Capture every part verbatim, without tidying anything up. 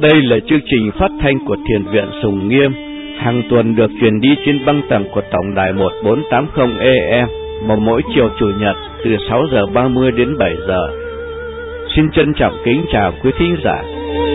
Đây là chương trình phát thanh của Thiền viện Sùng Nghiêm, hàng tuần được truyền đi trên băng tần của tổng đài một bốn tám không A M, vào mỗi chiều Chủ nhật từ sáu giờ ba mươi đến bảy giờ. Xin trân trọng kính chào quý thính giả.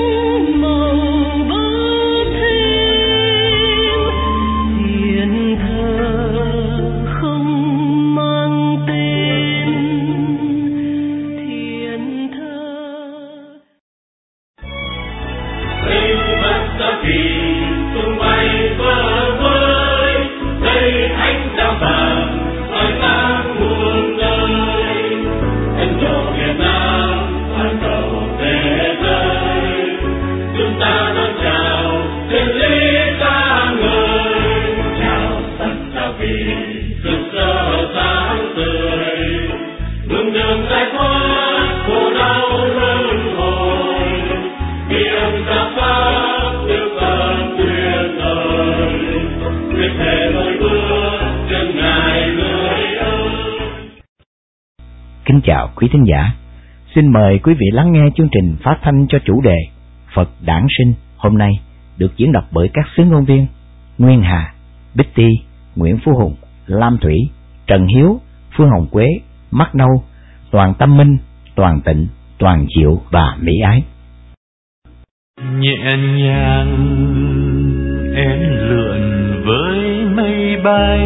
Kính chào quý thính giả, xin mời quý vị lắng nghe chương trình phát thanh cho chủ đề Phật Đản Sinh hôm nay được diễn đọc bởi các xứ ngôn viên Nguyên Hà, Bích Ti, Nguyễn Phú Hùng, Lam Thủy, Trần Hiếu, Phương Hồng Quế, Mắt Nâu, Toàn Tâm Minh, Toàn Tịnh, Toàn Diệu và Mỹ Ái. Nhẹ nhàng én lượn với mây bay,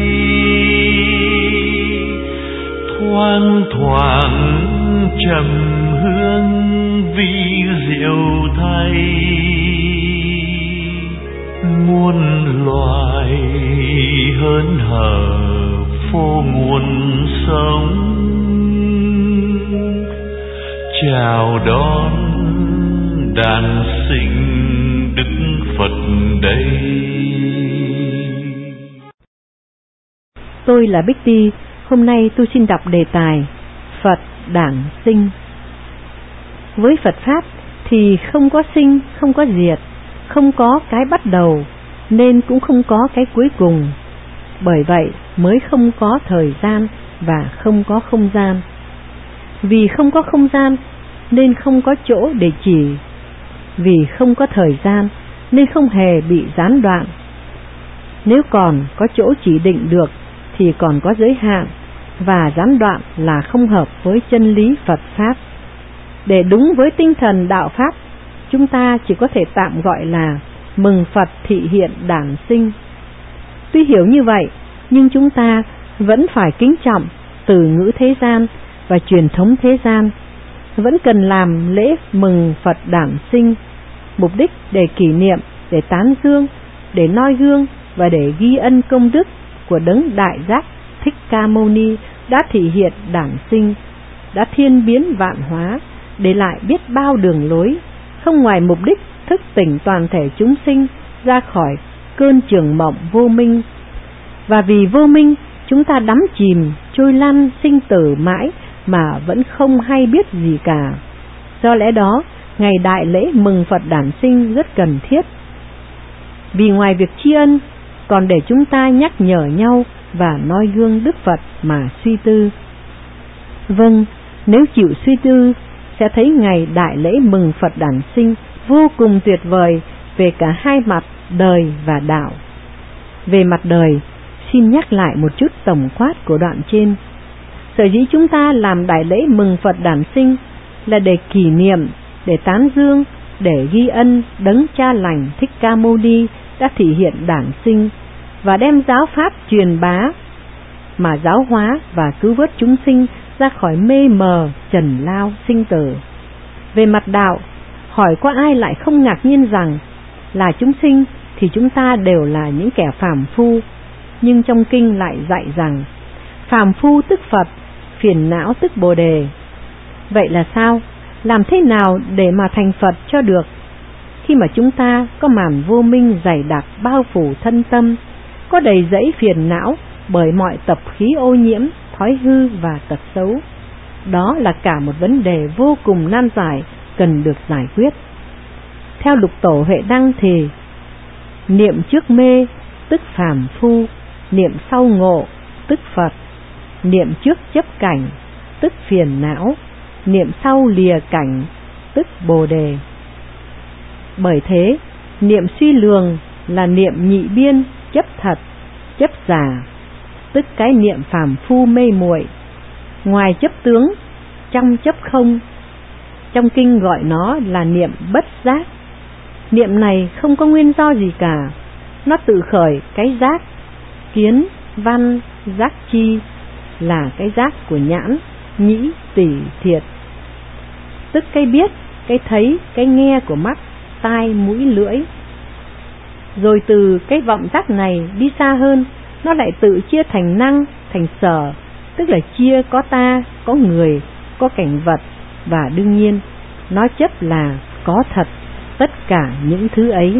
thoang thoảng trầm hương vi diệu thay, muôn loài hớn hở phô nguồn sống, chào đón đàn sinh Đức Phật đây. Tôi là Bích Ti. Hôm nay tôi xin đọc đề tài Phật Đản Sinh. Với Phật Pháp thì không có sinh, không có diệt, không có cái bắt đầu, nên cũng không có cái cuối cùng. Bởi vậy mới không có thời gian và không có không gian. Vì không có không gian nên không có chỗ để chỉ. Vì không có thời gian nên không hề bị gián đoạn. Nếu còn có chỗ chỉ định được thì còn có giới hạn, và gián đoạn là không hợp với chân lý Phật Pháp. Để đúng với tinh thần đạo Pháp, chúng ta chỉ có thể tạm gọi là mừng Phật thị hiện đản sinh. Tuy hiểu như vậy, nhưng chúng ta vẫn phải kính trọng từ ngữ thế gian và truyền thống thế gian, vẫn cần làm lễ mừng Phật đản sinh, mục đích để kỷ niệm, để tán dương, để noi gương và để ghi ân công đức của đấng Đại Giác Thích Ca Mâu Ni đã thị hiện đản sinh, đã thiên biến vạn hóa, để lại biết bao đường lối, không ngoài mục đích thức tỉnh toàn thể chúng sinh ra khỏi cơn trường mộng vô minh. Và vì vô minh, chúng ta đắm chìm, trôi lăn sinh tử mãi mà vẫn không hay biết gì cả. Do lẽ đó, ngày đại lễ mừng Phật đản sinh rất cần thiết. Vì ngoài việc tri ân, còn để chúng ta nhắc nhở nhau và noi gương Đức Phật mà suy tư. Vâng, nếu chịu suy tư, sẽ thấy ngày đại lễ mừng Phật đản sinh vô cùng tuyệt vời về cả hai mặt đời và đạo. Về mặt đời, xin nhắc lại một chút tổng quát của đoạn trên. Sở dĩ chúng ta làm đại lễ mừng Phật đản sinh là để kỷ niệm, để tán dương, để ghi ân đấng Cha Lành Thích Ca Mâu Ni đã thị hiện đản sinh và đem giáo pháp truyền bá mà giáo hóa và cứu vớt chúng sinh ra khỏi mê mờ trần lao sinh tử. Về mặt đạo, hỏi có ai lại không ngạc nhiên rằng là chúng sinh thì chúng ta đều là những kẻ phàm phu, nhưng trong kinh lại dạy rằng phàm phu tức Phật, phiền não tức Bồ Đề. Vậy là sao? Làm thế nào để mà thành Phật cho được? Khi mà chúng ta có màn vô minh dày đặc bao phủ thân tâm, có đầy dẫy phiền não bởi mọi tập khí ô nhiễm, thói hư và tật xấu. Đó là cả một vấn đề vô cùng nan giải cần được giải quyết. Theo Lục Tổ Huệ Đăng thì niệm trước mê tức phàm phu, niệm sau ngộ tức Phật, niệm trước chấp cảnh tức phiền não, niệm sau lìa cảnh tức Bồ Đề. Bởi thế, niệm suy lường là niệm nhị biên, chấp thật, chấp giả, tức cái niệm phàm phu mê muội, ngoài chấp tướng, trong chấp không. Trong kinh gọi nó là niệm bất giác. Niệm này không có nguyên do gì cả, nó tự khởi cái giác, kiến, văn, giác chi, là cái giác của nhãn, nhĩ, tỷ, thiệt, tức cái biết, cái thấy, cái nghe của mắt, tai, mũi, lưỡi. Rồi từ cái vọng giác này đi xa hơn, nó lại tự chia thành năng, thành sở, tức là chia có ta, có người, có cảnh vật, và đương nhiên nó chấp là có thật tất cả những thứ ấy.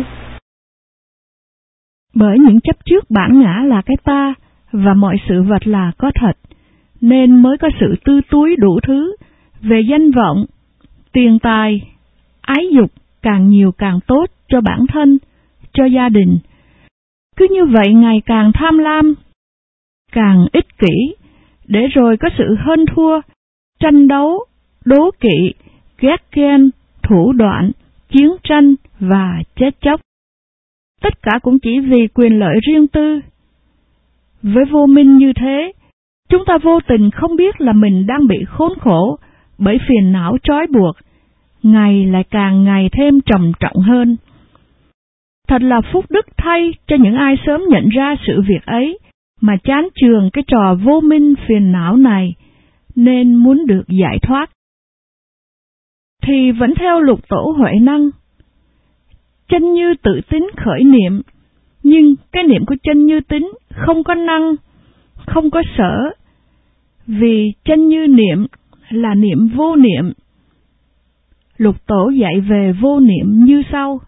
Bởi những chấp trước bản ngã là cái ta và mọi sự vật là có thật, nên mới có sự tư túi đủ thứ về danh vọng, tiền tài, ái dục càng nhiều càng tốt cho bản thân, cho gia đình. Cứ như vậy ngày càng tham lam, càng ích kỷ, để rồi có sự hơn thua, tranh đấu, đố kỵ, ghét ghen, thủ đoạn, chiến tranh và chết chóc. Tất cả cũng chỉ vì quyền lợi riêng tư. Với vô minh như thế, chúng ta vô tình không biết là mình đang bị khốn khổ bởi phiền não trói buộc, ngày lại càng ngày thêm trầm trọng hơn. Thật là phúc đức thay cho những ai sớm nhận ra sự việc ấy, mà chán chường cái trò vô minh phiền não này, nên muốn được giải thoát. Thì vẫn theo lục tổ Huệ Năng, chân như tự tính khởi niệm, nhưng cái niệm của chân như tính không có năng, không có sở, vì chân như niệm là niệm vô niệm. Lục tổ dạy về vô niệm như sau.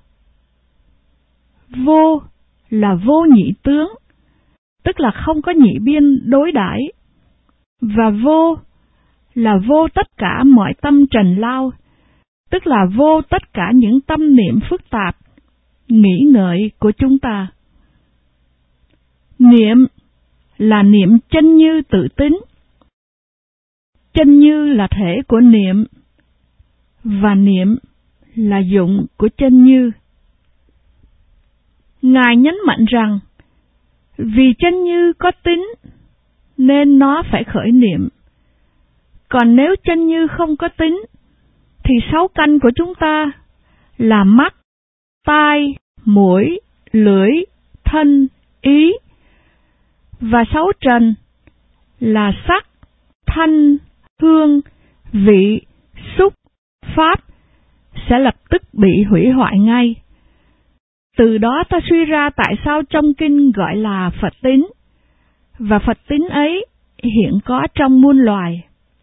Vô là vô nhị tướng, tức là không có nhị biên đối đãi, và vô là vô tất cả mọi tâm trần lao, tức là vô tất cả những tâm niệm phức tạp, nghĩ ngợi của chúng ta. Niệm là niệm chân như tự tính. Chân như là thể của niệm, và niệm là dụng của chân như. Ngài nhấn mạnh rằng, vì chân như có tính, nên nó phải khởi niệm. Còn nếu chân như không có tính, thì sáu căn của chúng ta là mắt, tai, mũi, lưỡi, thân, ý, và sáu trần là sắc, thanh, hương, vị, xúc, pháp sẽ lập tức bị hủy hoại ngay. Từ đó ta suy ra tại sao trong kinh gọi là Phật tính, và Phật tính ấy hiện có trong muôn loài.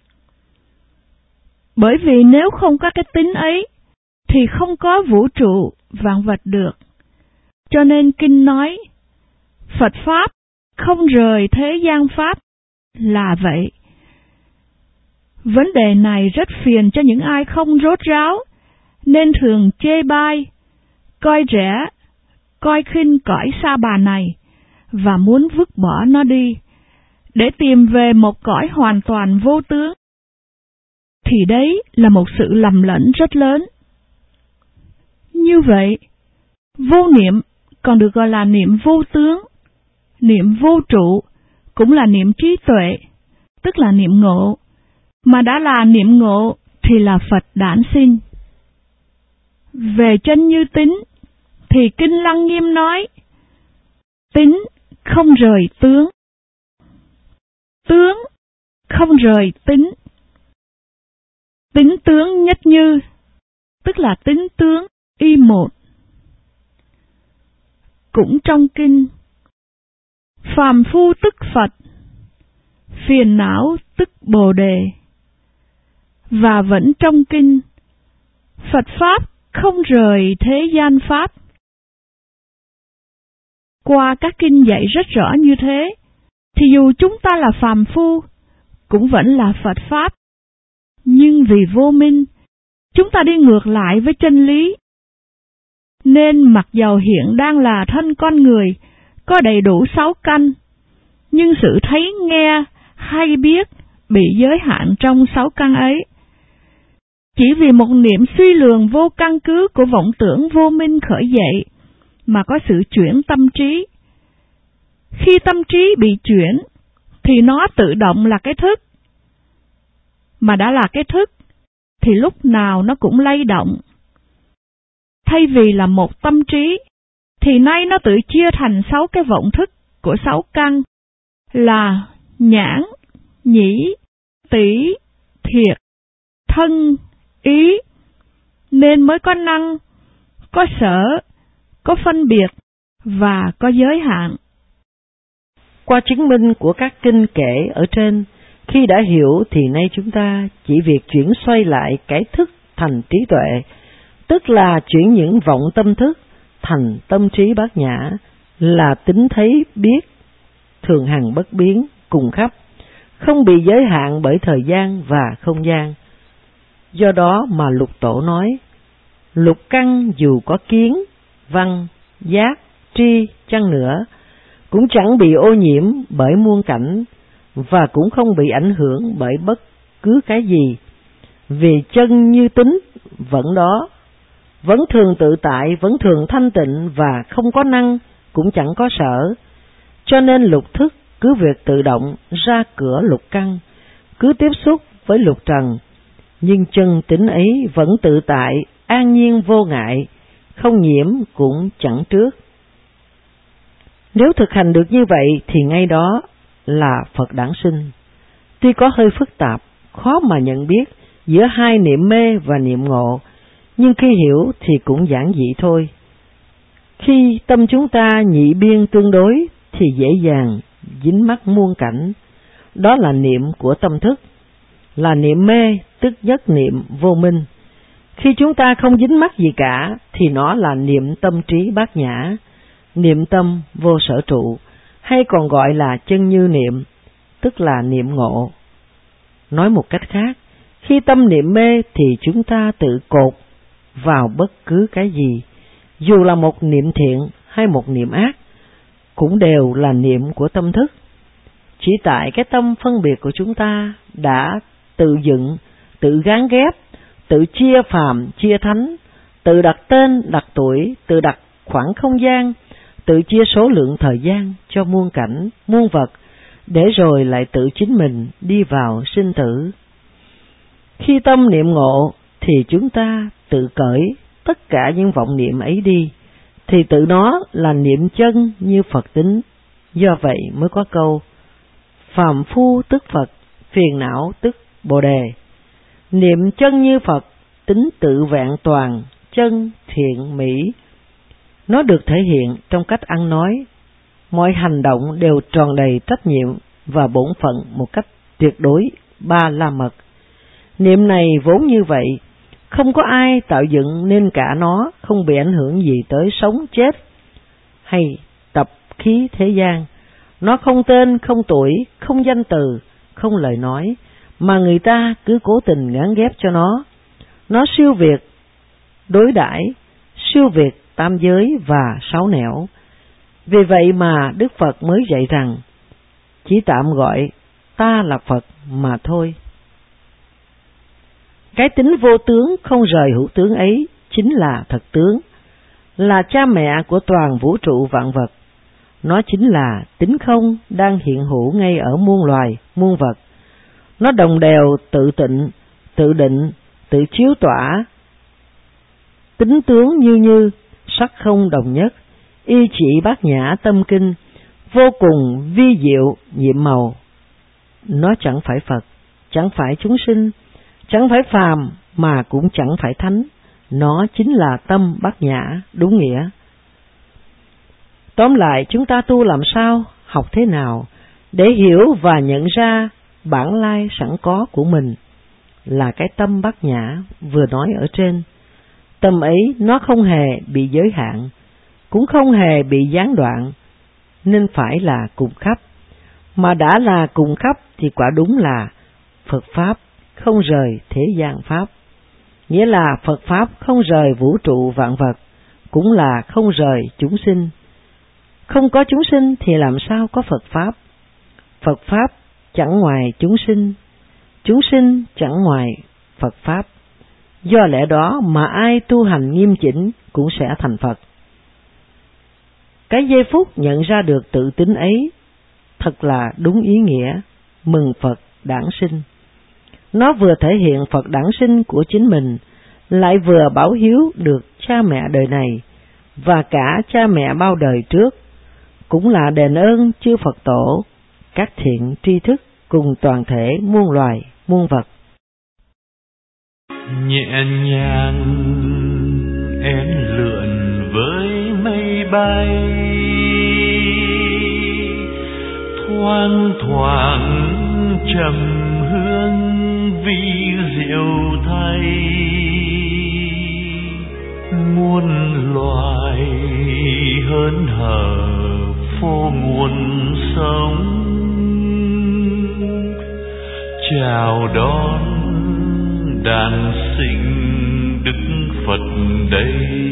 Bởi vì nếu không có cái tính ấy, thì không có vũ trụ vạn vật được. Cho nên kinh nói, Phật Pháp không rời thế gian Pháp là vậy. Vấn đề này rất phiền cho những ai không rốt ráo, nên thường chê bai, coi rẻ, coi khinh cõi sa bà này, và muốn vứt bỏ nó đi, để tìm về một cõi hoàn toàn vô tướng. Thì đấy là một sự lầm lẫn rất lớn. Như vậy, vô niệm còn được gọi là niệm vô tướng, niệm vô trụ cũng là niệm trí tuệ, tức là niệm ngộ, mà đã là niệm ngộ thì là Phật đản sinh. Về chân như tính, thì Kinh Lăng Nghiêm nói, tính không rời tướng, tướng không rời tính. Tính tướng nhất như, tức là tính tướng y một. Cũng trong kinh, phàm phu tức Phật, phiền não tức Bồ Đề. Và vẫn trong kinh, Phật Pháp không rời thế gian Pháp. Qua các kinh dạy rất rõ như thế, thì dù chúng ta là phàm phu, cũng vẫn là Phật Pháp. Nhưng vì vô minh, chúng ta đi ngược lại với chân lý. Nên mặc dầu hiện đang là thân con người, có đầy đủ sáu căn, nhưng sự thấy nghe hay biết bị giới hạn trong sáu căn ấy. chỉ vì một niệm suy lường vô căn cứ của vọng tưởng vô minh khởi dậy mà có sự chuyển tâm trí. Khi tâm trí bị chuyển thì nó tự động là cái thức, mà đã là cái thức thì lúc nào nó cũng lay động. Thay vì là một tâm trí thì nay nó tự chia thành sáu cái vọng thức của sáu căn là nhãn, nhĩ, tỷ, thiệt, thân, ý, nên mới có năng, có sở, có phân biệt và có giới hạn. Qua chứng minh của các kinh kể ở trên, khi đã hiểu thì nay chúng ta chỉ việc chuyển xoay lại cái thức thành trí tuệ, tức là chuyển những vọng tâm thức thành tâm trí bát nhã, là tính thấy biết, thường hằng bất biến, cùng khắp, không bị giới hạn bởi thời gian và không gian. Do đó mà Lục Tổ nói, lục căn dù có kiến, văn, giác, tri chăng nữa, cũng chẳng bị ô nhiễm bởi muôn cảnh, và cũng không bị ảnh hưởng bởi bất cứ cái gì, vì chân như tính vẫn đó, vẫn thường tự tại, vẫn thường thanh tịnh và không có năng, cũng chẳng có sở. Cho nên lục thức cứ việc tự động ra cửa lục căn, cứ tiếp xúc với lục trần, nhưng chân tính ấy vẫn tự tại, an nhiên vô ngại, không nhiễm cũng chẳng trước. Nếu thực hành được như vậy thì ngay đó là Phật đản sinh. Tuy có hơi phức tạp, khó mà nhận biết giữa hai niệm mê và niệm ngộ, nhưng khi hiểu thì cũng giản dị thôi. Khi tâm chúng ta nhị biên tương đối thì dễ dàng dính mắc muôn cảnh, đó là niệm của tâm thức, là niệm mê, tức nhất niệm vô minh. Khi chúng ta không dính mắc gì cả thì nó là niệm tâm trí bát nhã, niệm tâm vô sở trụ, hay còn gọi là chân như niệm, tức là niệm ngộ. Nói một cách khác, khi tâm niệm mê thì chúng ta tự cột vào bất cứ cái gì, dù là một niệm thiện hay một niệm ác, cũng đều là niệm của tâm thức. Chỉ tại cái tâm phân biệt của chúng ta đã tự dựng, tự gán ghép, tự chia phàm, chia thánh, tự đặt tên, đặt tuổi, tự đặt khoảng không gian, tự chia số lượng thời gian cho muôn cảnh, muôn vật, để rồi lại tự chính mình đi vào sinh tử. Khi tâm niệm ngộ thì chúng ta tự cởi tất cả những vọng niệm ấy đi, thì tự nó là niệm chân như Phật tính. Do vậy mới có câu phàm phu tức Phật, phiền não tức Bồ Đề. Niệm chân như Phật, tính tự vẹn toàn, chân thiện mỹ. Nó được thể hiện trong cách ăn nói, mọi hành động đều tròn đầy trách nhiệm và bổn phận một cách tuyệt đối ba la mật. Niệm này vốn như vậy, không có ai tạo dựng nên cả nó, không bị ảnh hưởng gì tới sống chết hay tập khí thế gian. Nó không tên, không tuổi, không danh từ, không lời nói, mà người ta cứ cố tình gán ghép cho nó. Nó siêu việt đối đãi, siêu việt tam giới và sáu nẻo. Vì vậy mà Đức Phật mới dạy rằng chỉ tạm gọi ta là Phật mà thôi. Cái tính vô tướng không rời hữu tướng ấy chính là thật tướng, là cha mẹ của toàn vũ trụ vạn vật. Nó chính là tính không đang hiện hữu ngay ở muôn loài, muôn vật. Nó đồng đều tự tịnh, tự định, tự chiếu tỏa, tính tướng như như, sắc không đồng nhất, y chỉ bát nhã tâm kinh, vô cùng vi diệu nhiệm màu. Nó chẳng phải Phật, chẳng phải chúng sinh, chẳng phải phàm mà cũng chẳng phải thánh, nó chính là tâm bát nhã đúng nghĩa. Tóm lại, chúng ta tu làm sao, học thế nào để hiểu và nhận ra bản lai sẵn có của mình là cái tâm bát nhã vừa nói ở trên. Tâm ấy nó không hề bị giới hạn, cũng không hề bị gián đoạn, nên phải là cùng khắp. Mà đã là cùng khắp thì quả đúng là Phật Pháp không rời thế gian Pháp. Nghĩa là Phật Pháp không rời vũ trụ vạn vật, cũng là không rời chúng sinh. Không có chúng sinh thì làm sao có Phật Pháp? Phật Pháp chẳng ngoài chúng sinh, chúng sinh chẳng ngoài Phật Pháp. Do lẽ đó mà ai tu hành nghiêm chỉnh cũng sẽ thành Phật. Cái giây phút nhận ra được tự tính ấy thật là đúng ý nghĩa mừng Phật đản sinh. Nó vừa thể hiện Phật đản sinh của chính mình, lại vừa báo hiếu được cha mẹ đời này và cả cha mẹ bao đời trước, cũng là đền ơn chư Phật tổ, các thiện tri thức cùng toàn thể muôn loài muôn vật. Nhẹ nhàng én lượn với mây bay, thoang thoảng trầm hương vi diệu thay. Muôn loài hớn hở phô nguồn sống, chào đón đàn sinh Đức Phật đây.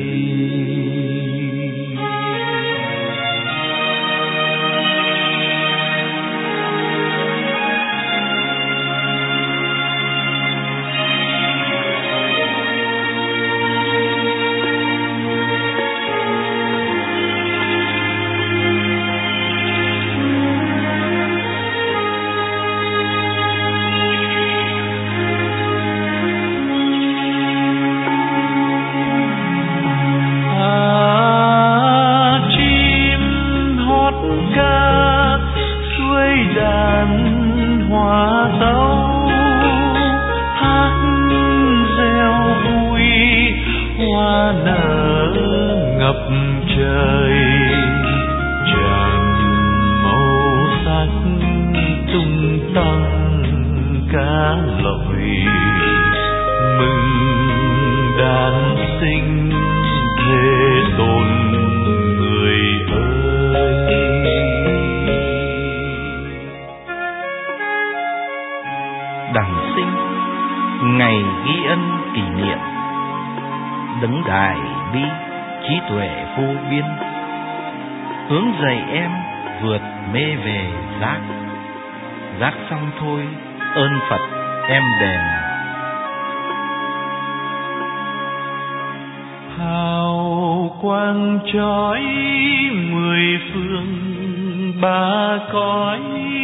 Đản sinh, ngày ghi ân kỷ niệm, đấng đại bi trí tuệ vô biên, hướng dạy em vượt mê về giác. Giác xong thôi ơn Phật em đền. Hào quang chói mười phương ba cõi,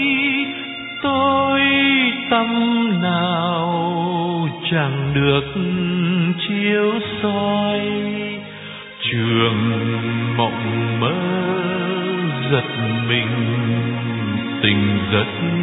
tôi tâm nào chẳng được chiếu soi. Trường mộng mơ giật mình tình giấc,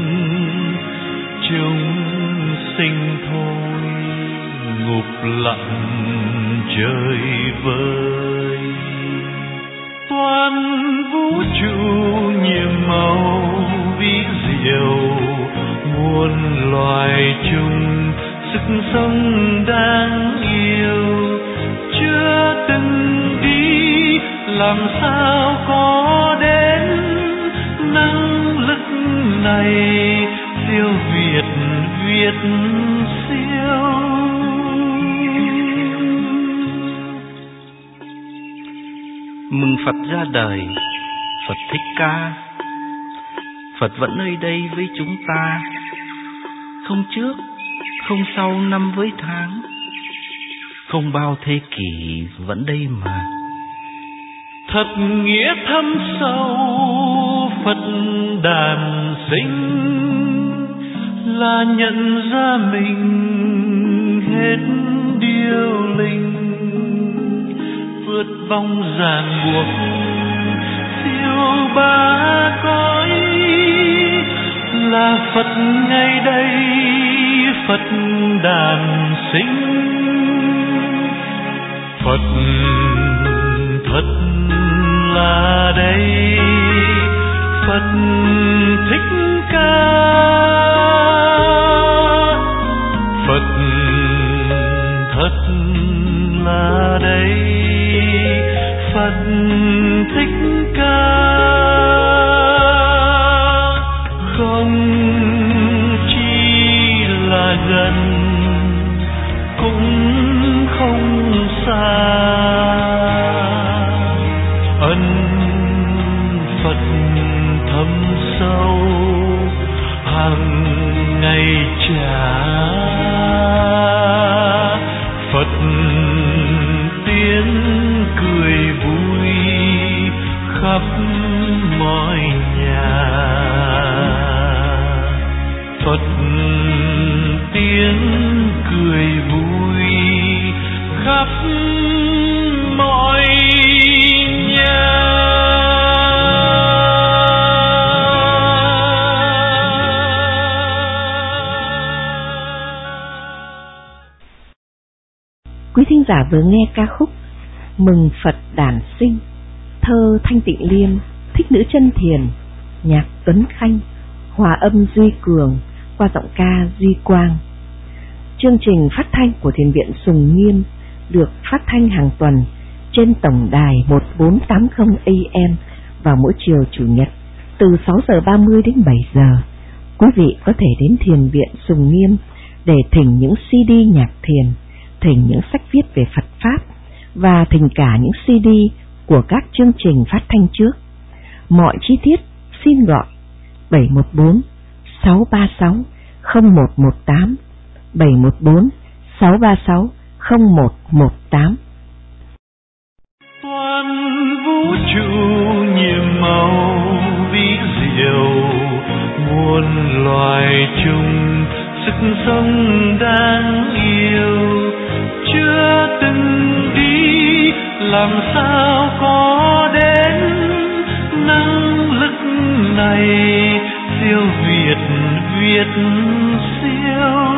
chúng sinh thôi ngục lặng trời vơi. Toàn vũ trụ nhiệm màu vi diệu, muôn loài chung sức sống đáng yêu. Chưa từng đi làm sao có đến năng lực này, siêu việt việt siêu. Mừng Phật ra đời, Phật Thích Ca. Phật vẫn nơi đây với chúng ta, không trước, không sau năm với tháng, không bao thế kỷ vẫn đây mà. Thật nghĩa thâm sâu Phật đản sinh, là nhận ra mình hết điêu linh, vượt vòng ràng buộc siêu ba cõi. Là Phật ngay đây, Phật đản sinh. Phật thật là đây, Phật Thích Ca. Phật thật là đây, Phật Thích Ca. Không chỉ là gần, cũng không xa. Ân Phật thâm sâu hàng ngày trả. Phật Quý thính giả vừa nghe ca khúc Mừng Phật Đản Sinh, thơ Thanh Tịnh Liêm, Thích Nữ Chân Thiền, nhạc Tuấn Khanh, hòa âm Duy Cường, qua giọng ca Duy Quang. Chương trình phát thanh của Thiền viện Sùng Nghiêm được phát thanh hàng tuần trên tổng đài một bốn tám không A M vào mỗi chiều Chủ nhật từ sáu giờ ba mươi đến bảy giờ. Quý vị có thể đến Thiền viện Sùng Nghiêm để thỉnh những xê đê nhạc thiền, thỉnh những sách viết về Phật Pháp và thỉnh cả những xê đê của các chương trình phát thanh trước. Mọi chi tiết xin gọi bảy một bốn sáu ba sáu không một một tám, bảy một bốn sáu ba sáu không một một tám. Toàn vũ trụ nhiệm màu vĩ diệu, muôn loài chung sức sống đáng yêu, chưa từng đi làm sao có đến năng lực này, siêu việt việt siêu.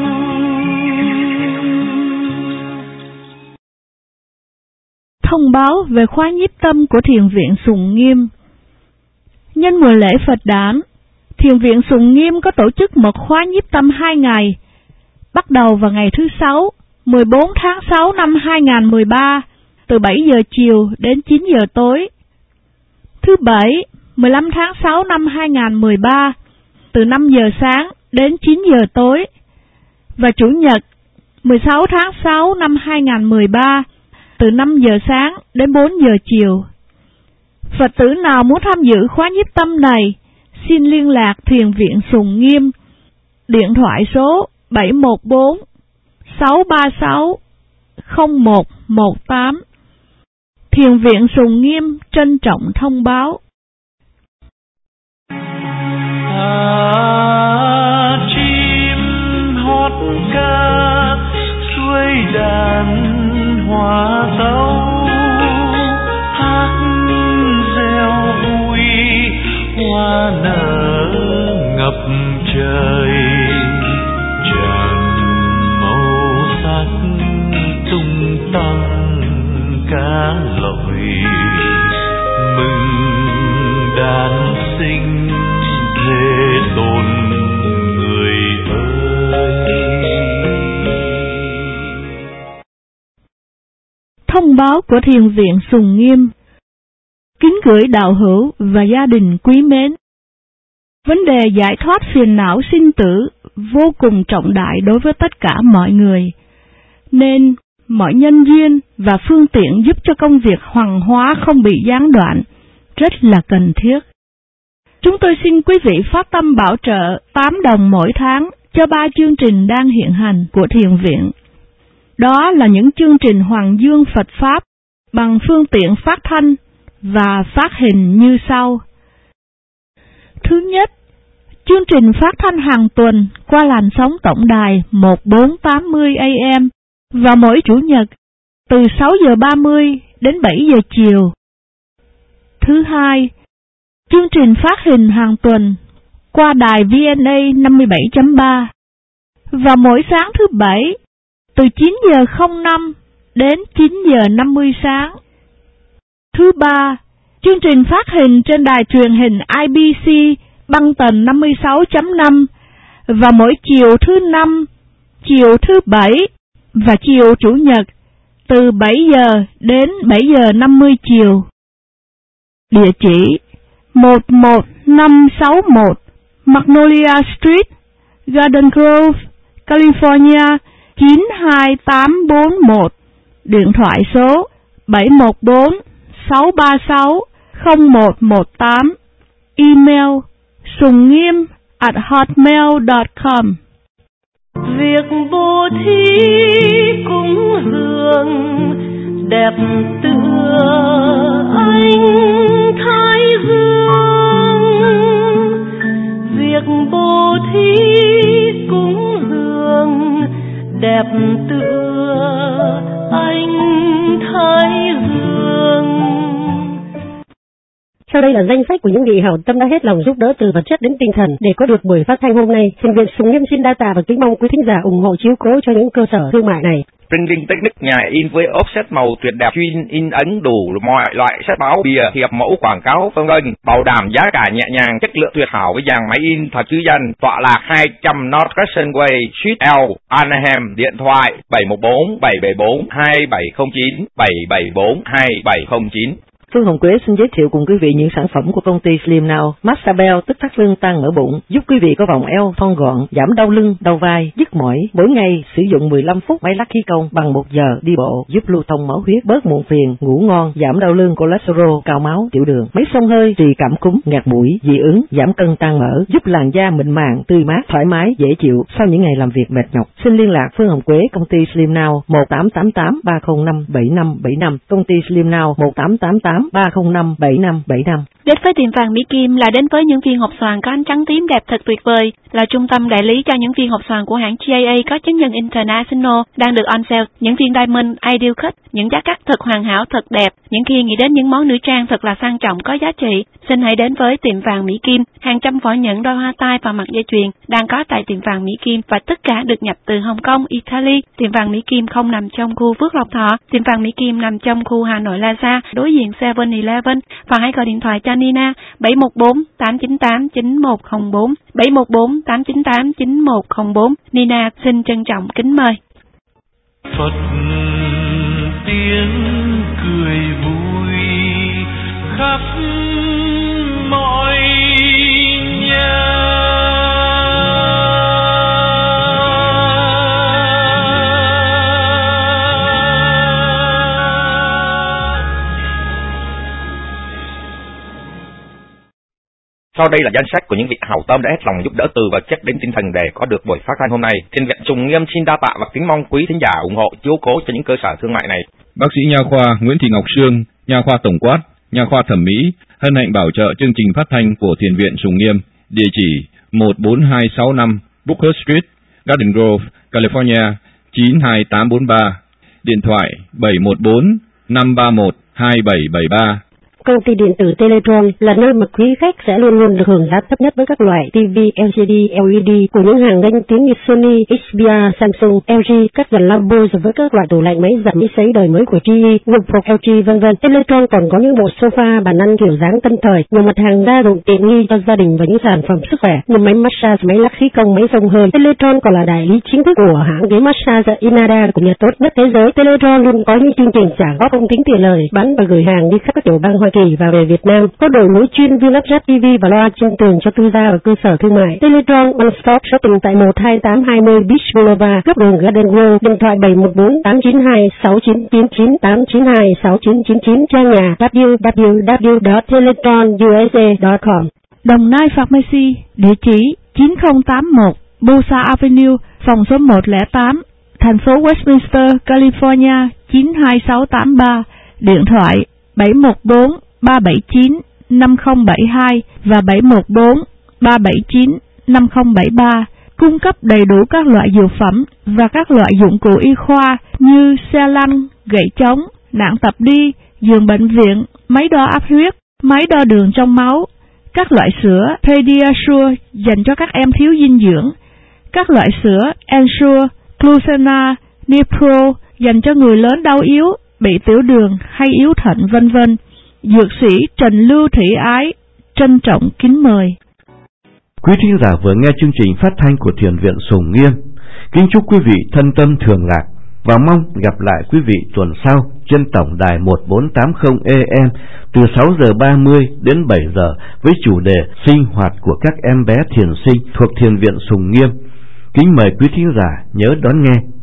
Thông báo về khóa nhiếp tâm của Thiền viện Sùng Nghiêm. Nhân mùa lễ Phật Đản, Thiền viện Sùng Nghiêm có tổ chức một khóa nhiếp tâm hai ngày, bắt đầu vào ngày thứ Sáu, mười bốn tháng sáu năm hai nghìn không trăm mười ba, từ bảy giờ chiều đến chín giờ tối. Thứ Bảy, mười lăm tháng sáu năm hai nghìn không trăm mười ba, từ năm giờ sáng đến chín giờ tối. Và Chủ nhật, mười sáu tháng sáu năm hai nghìn không trăm mười ba, từ năm giờ sáng đến bốn giờ chiều. Phật tử nào muốn tham dự khóa nhiếp tâm này, xin liên lạc Thiền viện Sùng Nghiêm, điện thoại số bảy một bốn sáu ba sáu không một một tám. Thiền viện Sùng Nghiêm trân trọng thông báo. À, chim hót ca xuôi đàn hoa tấu, hát reo vui hoa nở ngập trời, tràn màu sắc tung tăng cá lội, mừng đản sinh Thế Tôn người ơi. Thông báo của Thiền viện Sùng Nghiêm. Kính gửi đạo hữu và gia đình quý mến. Vấn đề giải thoát phiền não sinh tử vô cùng trọng đại đối với tất cả mọi người, nên mọi nhân duyên và phương tiện giúp cho công việc hoằng hóa không bị gián đoạn rất là cần thiết. Chúng tôi xin quý vị phát tâm bảo trợ tám đồng mỗi tháng cho ba chương trình đang hiện hành của Thiền viện. Đó là những chương trình Hoàng Dương Phật Pháp bằng phương tiện phát thanh và phát hình như sau. Thứ nhất, chương trình phát thanh hàng tuần qua làn sóng tổng đài một bốn tám mươi A M vào mỗi Chủ nhật từ sáu giờ ba mươi đến bảy giờ chiều. Thứ hai, chương trình phát hình hàng tuần qua đài V N A năm mươi bảy chấm ba vào mỗi sáng thứ Bảy từ chín giờ không năm đến chín giờ năm mươi sáng. Thứ ba, chương trình phát hình trên đài truyền hình I B C băng tần năm mươi sáu chấm năm vào mỗi chiều thứ Năm, chiều thứ Bảy và chiều Chủ nhật từ bảy giờ đến bảy giờ năm mươi chiều. Địa chỉ một một năm sáu một Magnolia Street, Garden Grove, California chín hai tám bốn một. Điện thoại số bảy một bốn sáu ba sáu không một một tám. Email sùng nghiêm at hotmail dot com. Việc bố thí cúng dường đẹp tựa ánh thái dương. Việc bố thí cúng dường đẹp tựa ánh thái dương. Sau đây là danh sách của những vị hảo tâm đã hết lòng giúp đỡ từ vật chất đến tinh thần để có được buổi phát thanh hôm nay. Thiền viện Sùng Nghiêm xin đa tạ và kính mong quý thính giả ủng hộ chiếu cố cho những cơ sở thương mại này. Printing Technique, nhà in với offset màu tuyệt đẹp, chuyên in ấn đủ mọi loại sách báo, bìa, thiệp mẫu, quảng cáo, vân vân, bảo đảm giá cả nhẹ nhàng, chất lượng tuyệt hảo với dàn máy in thật chứ danh. Tọa lạc hai trăm North Crescent Way, Suite L, Anaheim. Điện thoại bảy một bốn bảy bảy bốn hai bảy không chín bảy bảy bốn hai bảy không chín. Phương Hồng Quế xin giới thiệu cùng quý vị những sản phẩm của công ty Slim Now. Massabell tức thắt lưng tăng mỡ bụng, giúp quý vị có vòng eo thon gọn, giảm đau lưng, đau vai, nhức mỏi. Mỗi ngày sử dụng mười lăm phút máy lắc khí công bằng một giờ đi bộ, giúp lưu thông máu huyết, bớt muộn phiền, ngủ ngon, giảm đau lưng, cholesterol, cao máu, tiểu đường. Máy xông hơi trị cảm cúm, nghẹt mũi, dị ứng, giảm cân tăng mỡ, giúp làn da mịn màng, tươi mát, thoải mái, dễ chịu sau những ngày làm việc mệt nhọc. Xin liên lạc Phương Hồng Quế, công ty Slim Now một tám tám tám ba không năm bảy năm bảy năm, công ty Slim Now một tám tám tám ba không năm bảy năm bảy năm. Đến với tiệm vàng Mỹ Kim là đến với những viên hộp xoàn có ánh trắng tím đẹp thật tuyệt vời, là trung tâm đại lý cho những viên hộp xoàn của hãng G A A có chứng nhận International đang được on sale. Những viên Diamond Ideal Cut, những giá cắt thật hoàn hảo, thật đẹp. Những khi nghĩ đến những món nữ trang thật là sang trọng, có giá trị, xin hãy đến với tiệm vàng Mỹ Kim. Hàng trăm vỏ nhẫn, đôi hoa tai và mặt dây chuyền đang có tại tiệm vàng Mỹ Kim và tất cả được nhập từ Hồng Kông, Italy. Tiệm vàng Mỹ Kim không nằm trong khu Phước Lộc Thọ, tiệm vàng Mỹ Kim nằm trong khu Hà Nội Plaza, đối diện seven eleven. Và hãy gọi điện thoại cho Nina bảy một bốn tám chín tám chín một không bốn bảy một bốn tám chín tám chín một không bốn. Nina xin trân trọng kính mời. Phật tiếng cười vui khắp mọi nhà. Sau đây là danh sách của những vị hảo tâm đã hết lòng giúp đỡ từ vật chất đến tinh thần để có được buổi phát thanh hôm nay. Thiền viện Sùng Nghiêm xin đa tạ và kính mong quý thính giả ủng hộ chiếu cố cho những cơ sở thương mại này. Bác sĩ nha khoa Nguyễn Thị Ngọc Sương, nha khoa tổng quát, nha khoa thẩm mỹ hân hạnh bảo trợ chương trình phát thanh của Thiền viện Sùng Nghiêm. Địa chỉ một bốn hai sáu năm Booker Street, Garden Grove, California chín hai tám bốn ba. Điện thoại bảy một bốn năm ba một hai bảy bảy ba. Công ty điện tử Teletron là nơi mà quý khách sẽ luôn luôn được hưởng giá thấp nhất với các loại ti vi L C D, L E D của những hàng danh tiếng như Sony, H B R, Samsung, L G, các dàn Lambo rồi với các loại tủ lạnh máy giặt máy sấy đời mới của G E, Ngục phục L G vân vân. Teletron còn có những bộ sofa, bàn ăn kiểu dáng tân thời, nhiều mặt hàng gia dụng tiện nghi cho gia đình và những sản phẩm sức khỏe như máy massage, máy lắc khí công, máy xông hơi. Teletron còn là đại lý chính thức của hãng ghế massage Inada của Nhật tốt nhất thế giới. Teletron luôn có những chương trình trả góp không tính tiền lời, bán và gửi hàng đi khắp các tiểu bang Hoa Kỳ và về Việt Nam. Có đội ngũ chuyên viên lắp ráp ti vi và loa trên tường cho tư gia và cơ sở thương mại. Teletron One Stop Shopping tại một hai tám hai mươi Beach Boulevard, góc đường Garden Grove. Điện thoại bảy một bốn tám chín hai sáu chín chín chín tám chín hai sáu chín chín chín. Trang nhà w w w chấm teletron u s a chấm com. Đồng Nai Pharmacy, địa chỉ chín không tám một Bosa Avenue, phòng số một không tám, thành phố Westminster, California chín hai sáu tám ba. Điện thoại bảy một bốn ba bảy chín năm không bảy hai và bảy một bốn ba bảy chín năm không bảy ba. Cung cấp đầy đủ các loại dược phẩm và các loại dụng cụ y khoa như xe lăn, gậy chống, nạng tập đi, giường bệnh viện, máy đo áp huyết, máy đo đường trong máu, các loại sữa Pediasure dành cho các em thiếu dinh dưỡng, các loại sữa Ensure, Glucena, Nipro dành cho người lớn đau yếu, bị tiểu đường hay yếu thận vân vân. Dược sĩ Trần Lưu Thủy Ái trân trọng kính mời. Quý thính giả vừa nghe chương trình phát thanh của Thiền viện Sùng Nghiêm. Kính chúc quý vị thân tâm thường lạc và mong gặp lại quý vị tuần sau trên tổng đài một bốn tám không A M từ sáu giờ ba mươi đến bảy giờ với chủ đề sinh hoạt của các em bé thiền sinh thuộc Thiền viện Sùng Nghiêm. Kính mời quý thính giả nhớ đón nghe.